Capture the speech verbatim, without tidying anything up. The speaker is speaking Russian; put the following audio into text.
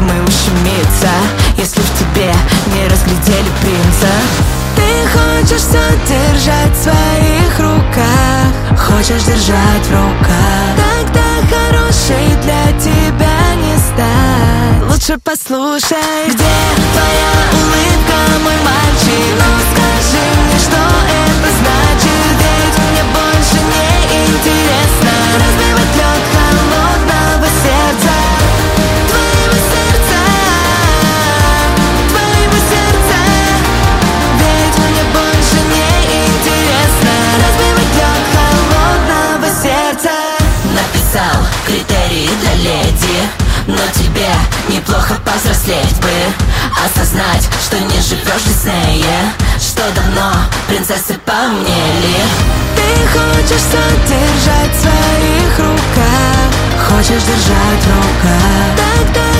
мы ущемиться, если в тебе не разглядели принца. Ты хочешь все держать в своих руках, хочешь держать в руках. Тогда хорошей для тебя не стать. Лучше послушай, где твоя улыбка, мой мальчик? Ну скажи мне, что это значит, ведь мне больше не интересно разбивать лед холодного сердца. Твоего сердца, твоего сердца. Ведь мне больше не интересно разбивать лед холодного сердца. Написал критерии для леди, но тебе неплохо повзрослеть бы, осознать, что не живешь в Диснее, что давно принцессы поумнели. Ты хочешь все держать в своих руках, хочешь держать в руках. Тогда